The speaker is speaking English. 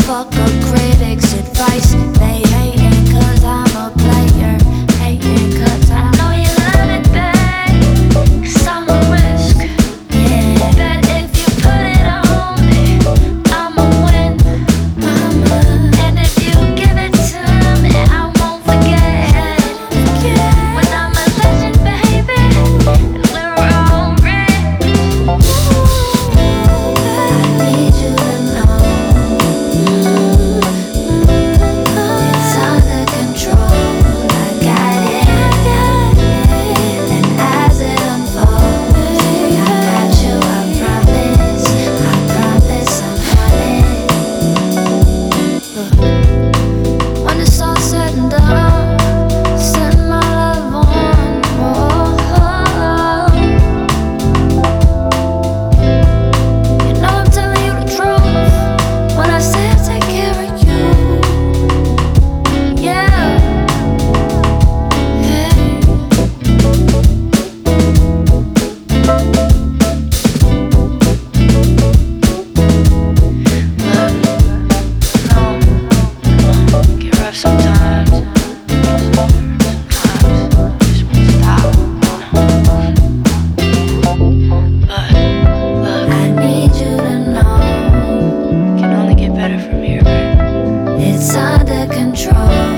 fuck a critic's advice. They hating cause I'm a player. Hating cause I know you love it, babe. Cause I'm a risk. Yeah. Bet if you put it on me, I'ma win. And if you give it to me, I won't forget. When I'm a legend, baby, and we're all rich. I need you to know it's under control. I got it. And as it unfolds, I got you, I promise. I promise I'm honest. When it's all said and done, send my love on. You know I'm telling you the truth when I say I take care of you. Yeah. Hey. Look, get rough sometimes. Just won't stop. But look, I need you to know Can only get better from here, babe. it's under control.